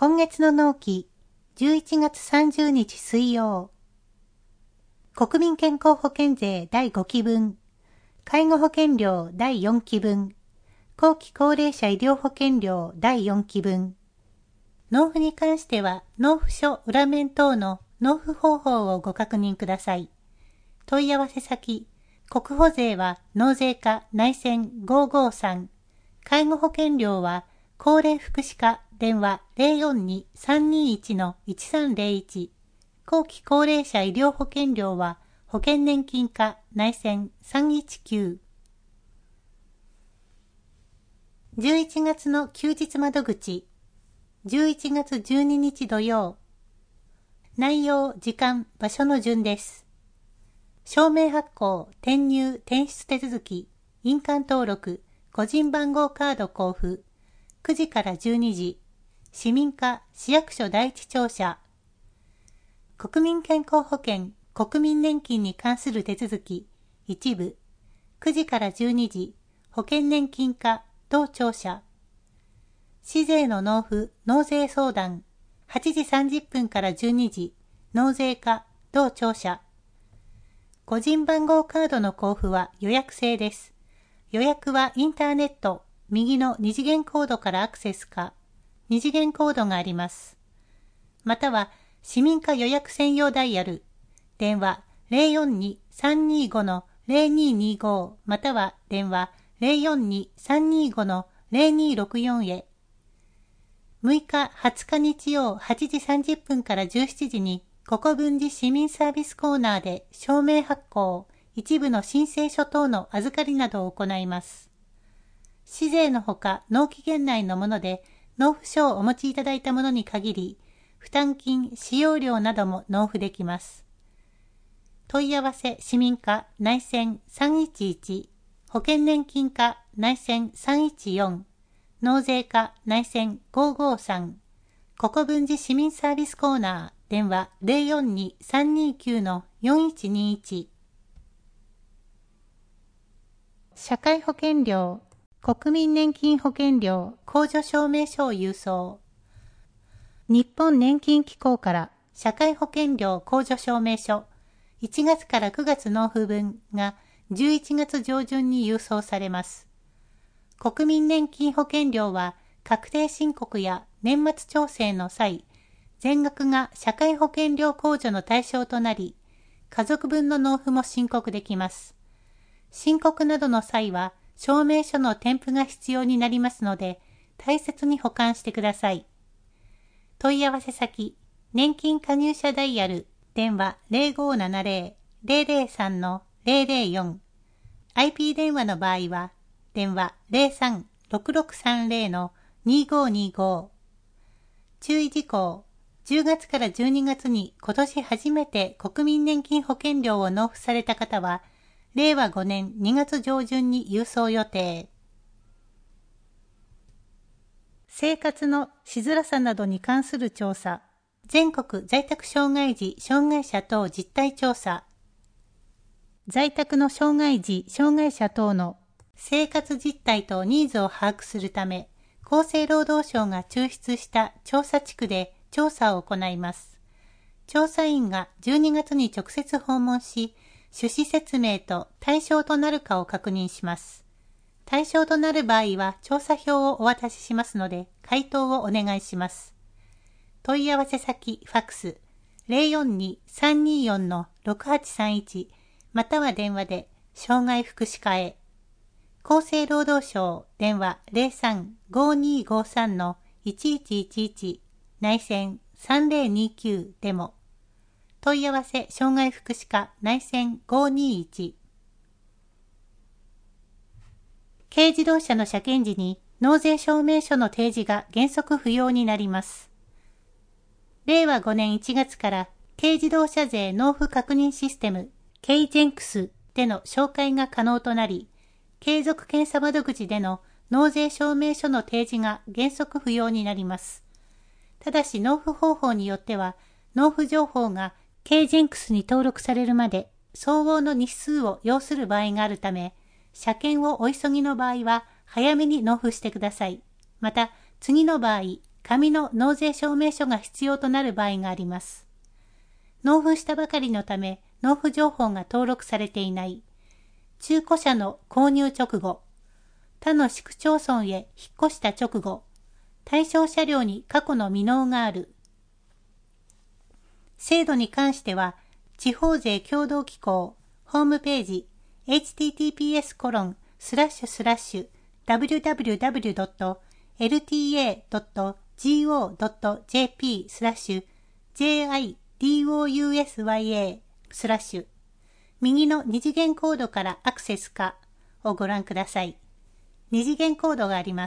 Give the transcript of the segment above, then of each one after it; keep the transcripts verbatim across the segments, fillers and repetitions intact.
今月の納期、じゅういちがつさんじゅうにち水曜。国民健康保険税だいごき分、介護保険料だいよんき分、後期高齢者医療保険料だいよんき分。納付に関しては、納付書裏面等の納付方法をご確認ください。問い合わせ先、国保税は納税課内線ごーごーさん、介護保険料は高齢福祉課電話 ゼロよんに さんにいち のいちさんゼロいち、後期高齢者医療保険料は保険年金課内線さんいちきゅう。じゅういちがつの休日窓口、じゅういちがつじゅうににち土曜。内容、時間、場所の順です。証明発行、転入、転出手続き、印鑑登録、個人番号カード交付、くじからじゅうにじ、市民課、市役所第一庁舎。国民健康保険、国民年金に関する手続き、一部、くじからじゅうにじ、保険年金課、同庁舎。市税の納付、納税相談、はちじさんじゅっぷんからじゅうにじ、納税課、同庁舎。個人番号カードの交付は予約制です。予約はインターネット、右の二次元コードからアクセスか、二次元コードがあります。または、市民課予約専用ダイヤル、電話 ゼロよんに さんにご の ゼロににご または電話 ゼロよんに さんにご の ゼロにろくよん へ。むいかはつか日曜はちじさんじゅっぷんからじゅうしちじに国分寺市民サービスコーナーで証明発行、一部の申請書等の預かりなどを行います。市税のほか納期限内のもので納付書をお持ちいただいたものに限り、負担金、使用料なども納付できます。問い合わせ市民課内線さんいちいち、保険年金課内線さんいちよん、納税課内線ごーごーさん、国分寺市民サービスコーナー電話 ゼロよんに さんにきゅう のよんいちにいち。社会保険料、国民年金保険料控除証明書を郵送。日本年金機構から社会保険料控除証明書いちがつからくがつ納付分がじゅういちがつ上旬に郵送されます。国民年金保険料は確定申告や年末調整の際、全額が社会保険料控除の対象となり、家族分の納付も申告できます。申告などの際は証明書の添付が必要になりますので、大切に保管してください。問い合わせ先、年金加入者ダイヤル、電話 ゼロごーななゼロ ゼロゼロさん のゼロゼロよん、アイピー 電話の場合は、電話 ゼロさん ろくろくさんゼロ のにごーにご。注意事項、じゅうがつからじゅうにがつに今年初めて国民年金保険料を納付された方は、れいわごねんにがつ上旬に郵送予定。生活のしづらさなどに関する調査、全国在宅障害児・障害者等実態調査。在宅の障害児・障害者等の生活実態とニーズを把握するため、厚生労働省が抽出した調査地区で調査を行います。調査員がじゅうにがつに直接訪問し、趣旨説明と対象となるかを確認します。対象となる場合は調査票をお渡ししますので、回答をお願いします。問い合わせ先ファックス ゼロよんに さんによん のろくはちさんいちまたは電話で障害福祉課へ。厚生労働省電話 ゼロさん ごーにーごーさん のいちいちいちいち内線さんぜろにきゅうでも。問い合わせ障害福祉課内線ごーにーいち。軽自動車の車検時に納税証明書の提示が原則不要になります。れいわごねんいちがつから軽自動車税納付確認システム ケイジェンクス での照会が可能となり、継続検査窓口での納税証明書の提示が原則不要になります。ただし納付方法によっては、納付情報がケイジェンクスに登録されるまで相応の日数を要する場合があるため、車検をお急ぎの場合は早めに納付してください。また、次の場合、 紙の納税証明書が必要となる場合があります。納付したばかりのため、納付情報が登録されていない。中古車の購入直後、他の市区町村へ引っ越した直後、対象車両に過去の未納がある。制度に関しては、地方税協同機構ホームページ エイチティーティーピーエスコロンスラッシュスラッシュダブリューダブリューダブリュードットエルティーエードットゴードットジェーピースラッシュジェーアイディーオーユーエスワイエースラッシュ右の二次元コードからアクセスかをご覧ください。二次元コードがあります。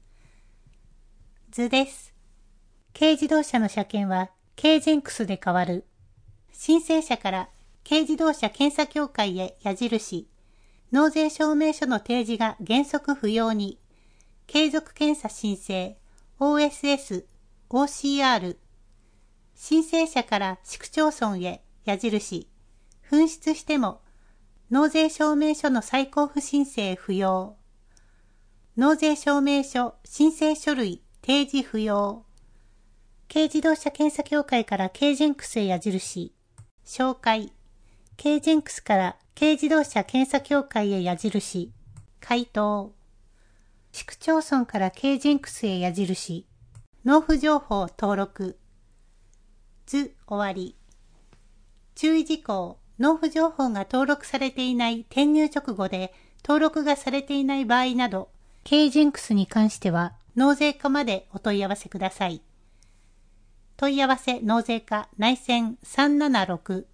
図です。軽自動車の車検は軽ジェンクスで変わる。申請者から軽自動車検査協会へ矢印、納税証明書の提示が原則不要に、継続検査申請、オーエスエス、オーシーアール、申請者から市区町村へ矢印、紛失しても、納税証明書の再交付申請不要、納税証明書、申請書類、提示不要、軽自動車検査協会から軽ジェンクスへ矢印、紹介、軽ジェンクスから軽自動車検査協会へ矢印、回答、市区町村から軽ジェンクスへ矢印、納付情報登録、図終わり。注意事項、納付情報が登録されていない転入直後で登録がされていない場合など、軽ジェンクスに関しては納税課までお問い合わせください。問い合わせ納税課内線さんななろく。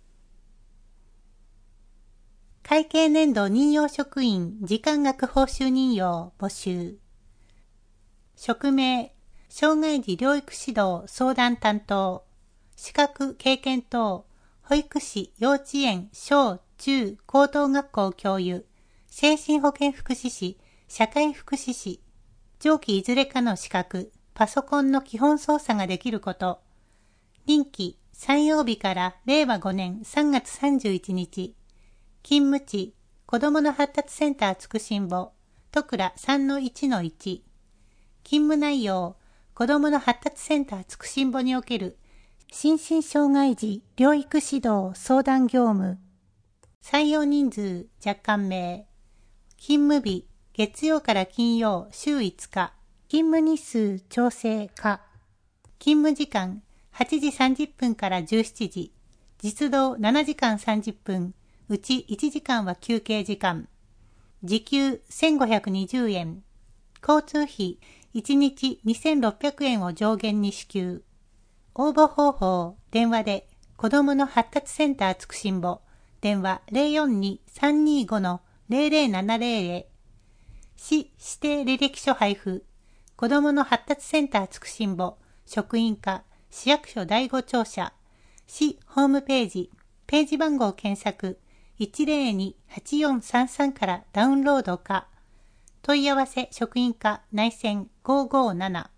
会計年度任用職員時間額報酬任用募集。職名、障害児療育指導相談担当、資格経験等、保育士、幼稚園、小、中、高等学校教諭、精神保健福祉士、社会福祉士、上記いずれかの資格、パソコンの基本操作ができること。任期、さん曜日かられいわごねんさんがつさんじゅういちにち。勤務地、子どもの発達センターつくしんぼ、戸倉 さんのいちのいち。勤務内容、子どもの発達センターつくしんぼにおける心身障害児療育指導相談業務。採用人数若干名。勤務日、月曜から金曜週いつか。勤務日数調整可。勤務時間はちじさんじゅっぷんからじゅうしちじ。実働ななじかんさんじゅっぷん。うちいちじかんは休憩時間。時給せんごひゃくにじゅうえん。交通費いちにちにせんろっぴゃくえんを上限に支給。応募方法、電話で子どもの発達センターつくしんぼ、電話 ゼロよんに さんにご ゼロゼロななゼロ へ。市指定履歴書配布。子どもの発達センターつくしんぼ、職員課、市役所第五庁舎、市ホームページ、ページ番号検索、いちゼロに はちよんさんさんからダウンロードか、問い合わせ職員課内線ごごなな。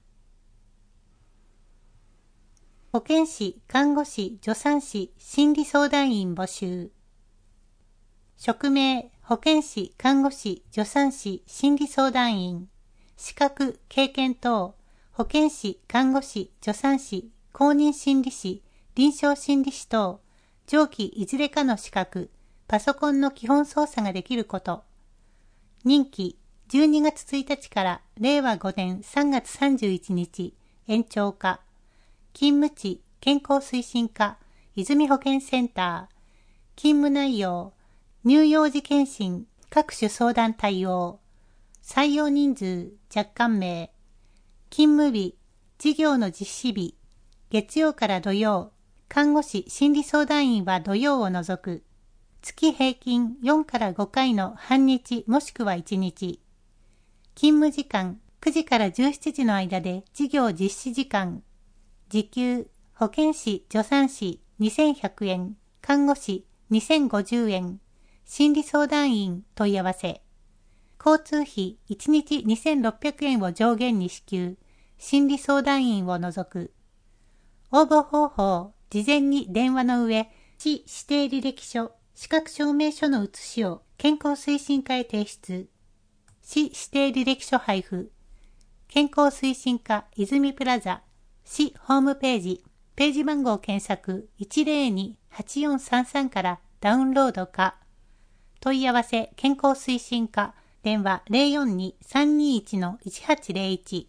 保健師、看護師、助産師、心理相談員募集。職名、保健師、看護師、助産師、心理相談員。資格、経験等、保健師、看護師、助産師、公認心理師、臨床心理士等、上記いずれかの資格、パソコンの基本操作ができること。任期、じゅうにがつついたちかられいわごねんさんがつさんじゅういちにち、延長か。勤務地、健康推進課、泉保健センター。勤務内容、乳幼児検診、各種相談対応。採用人数、若干名。勤務日、事業の実施日。月曜から土曜。看護師、心理相談員は土曜を除く。月平均よんからごかいの半日もしくはいちにち。勤務時間、くじからじゅうしちじの間で事業実施時間。時給、保健師、助産師にせんひゃくえん、看護師にせんごじゅうえん、心理相談員問い合わせ。交通費いちにちにせんろっぴゃくえんを上限に支給、心理相談員を除く。応募方法、事前に電話の上、市指定履歴書、資格証明書の写しを健康推進課へ提出。市指定履歴書配布。 健康推進課泉プラザ、市ホームページ、ページ番号検索 いちゼロに はちよんさんさん からダウンロードか、問い合わせ健康推進課、電話 ゼロよんに さんにいち いちはちゼロいち。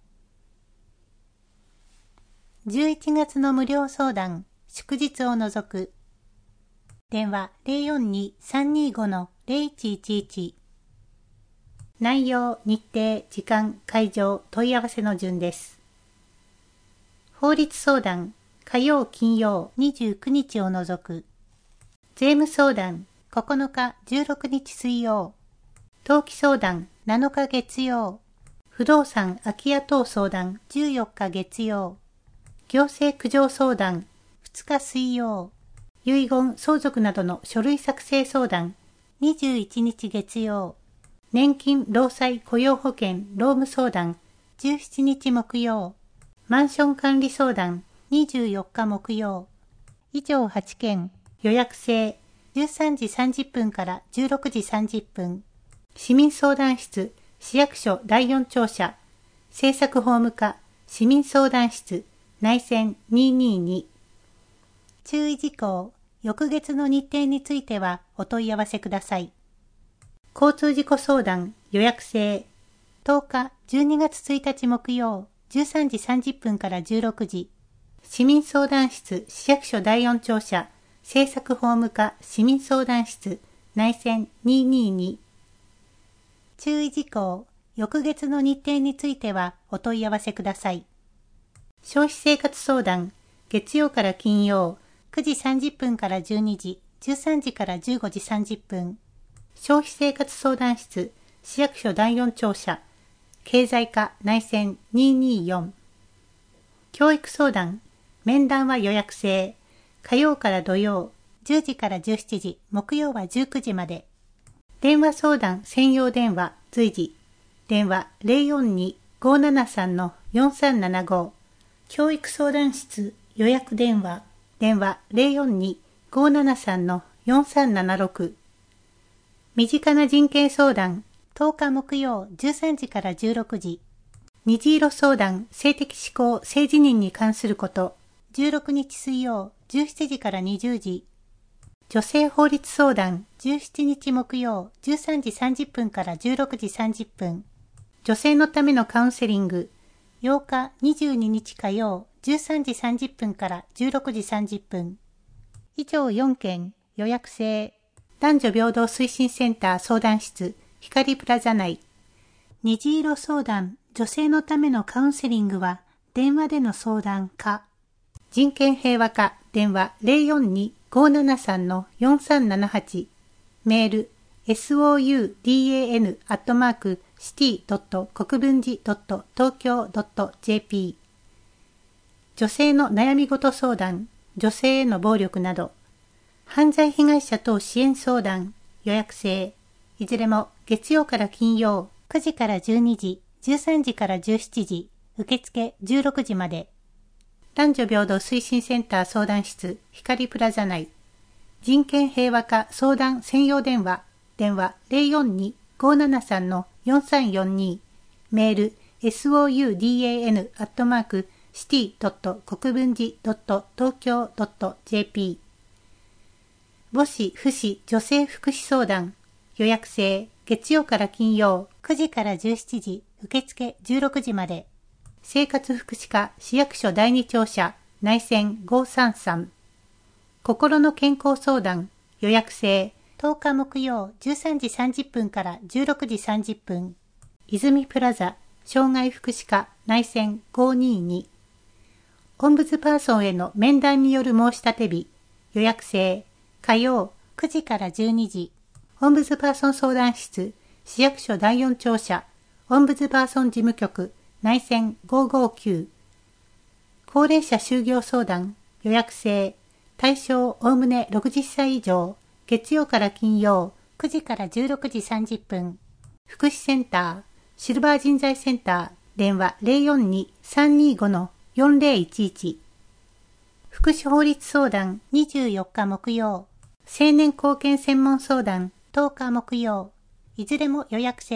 じゅういちがつの無料相談、祝日を除く。電話 ゼロよんに さんにご ゼロいちいちいち。内容、日程、時間、会場、問い合わせの順です。法律相談、火曜、金曜、にじゅうくにちを除く。税務相談、ここのか、じゅうろくにち水曜。登記相談、なのか月曜。不動産空き家等相談、じゅうよっか月曜。行政苦情相談、ふつか水曜。遺言、相続などの書類作成相談、にじゅういちにち月曜。年金、労災、雇用保険、労務相談、じゅうしちにち木曜。マンション管理相談、にじゅうよっか木曜。以上はちけん、予約制、じゅうさんじさんじゅっぷんからじゅうろくじさんじゅっぷん。市民相談室、市役所だいよん庁舎、政策法務課、市民相談室、内線にひゃくにじゅうに。注意事項、翌月の日程についてはお問い合わせください。交通事故相談、予約制、とおか、じゅうにがつついたち木曜、じゅうさんじさんじゅっぷんからじゅうろくじ。市民相談室、市役所だいよん庁舎、政策法務課、市民相談室、内線にひゃくにじゅうに。注意事項、翌月の日程についてはお問い合わせください。消費生活相談、月曜から金曜、くじさんじゅっぷんからじゅうにじ、じゅうさんじからじゅうごじさんじゅっぷん。消費生活相談室、市役所だいよん庁舎、経済課内線にひゃくにじゅうよん。教育相談、面談は予約制、火曜から土曜、じゅうじからじゅうしちじ、木曜はじゅうくじまで。電話相談専用電話、随時、電話 ゼロよんに ごーななさん よんさんななご。教育相談室予約電話、電話 ゼロよんに ごーななさん よんさんななろく。身近な人権相談、とおか木曜じゅうさんじからじゅうろくじ。虹色相談、性的指向、性自認に関すること、じゅうろくにち水曜じゅうしちじからにじゅうじ。女性法律相談、じゅうしちにち木曜じゅうさんじさんじゅっぷんからじゅうろくじさんじゅっぷん。女性のためのカウンセリング、ようか、にじゅうににち火曜じゅうさんじさんじゅっぷんからじゅうろくじさんじゅっぷん。以上よんけん、予約制。男女平等推進センター相談室、光プラザ内。虹色相談、女性のためのカウンセリングは、電話での相談か。人権平和課、電話 ゼロよんに ごーななさん よんさんななはち。メール、ソウダン アットマーク シティ ドット 国分寺 ドット 東京 ドット ジェーピー。女性の悩み事相談、女性への暴力など、犯罪被害者等支援相談、予約制、いずれも月曜から金曜、くじからじゅうにじ、じゅうさんじからじゅうしちじ、受付じゅうろくじまで。男女平等推進センター相談室、光プラザ内。人権平和課相談専用電話、電話 ゼロよんに ごーななさん よんさんよんに。メール、ソウダン アットマーク シティ ドット 国分寺 ドット 東京 ドット ジェーピー。母子、父子、女性福祉相談、予約制、月曜から金曜、くじからじゅうしちじ、受付じゅうろくじまで。生活福祉課市役所だいに庁舎、内線ごーさんさん。心の健康相談、予約制、とおか木曜じゅうさんじさんじゅっぷんからじゅうろくじさんじゅっぷん。泉プラザ、障害福祉課内線ごーにーに。オンブズパーソンへの面談による申し立て日、予約制、火曜くじからじゅうにじ。オンブズパーソン相談室、市役所だいよん庁舎、オンブズパーソン事務局、内線ごーごーきゅう。高齢者就業相談、予約制、対象おおむねろくじゅっさい以上、月曜から金曜、くじからじゅうろくじさんじゅっぷん。福祉センター、シルバー人材センター、電話 ゼロよんに さんにご よんゼロいちいち。福祉法律相談にじゅうよっか木曜、青年貢献専門相談とおか木曜、いずれも予約制、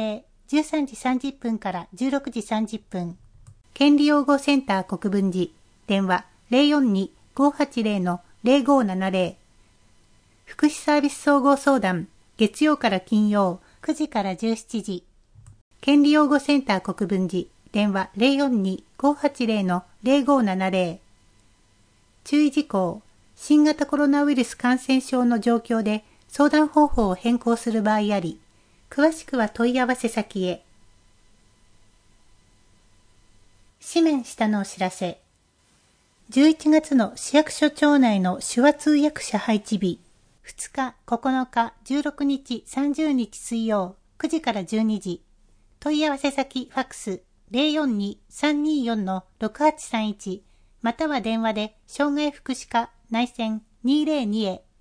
じゅうさんじさんじゅっぷんからじゅうろくじさんじゅっぷん。権利擁護センター国分寺、電話 ゼロよんに ごーはちゼロ の ゼロごーななゼロ。福祉サービス総合相談、月曜から金曜くじからじゅうしちじ。権利擁護センター国分寺、電話 ゼロよんに ごーはちゼロ の ゼロごーななゼロ。注意事項、新型コロナウイルス感染症の状況で相談方法を変更する場合あり、詳しくは問い合わせ先へ。紙面下のお知らせ。じゅういちがつの市役所庁内の手話通訳者配置日、ふつか、ここのか、じゅうろくにち、さんじゅうにち水曜、くじからじゅうにじ。問い合わせ先ファックス ゼロよんに さんによん のろくはちさんいち、または電話で障害福祉課内線にーぜろにへ。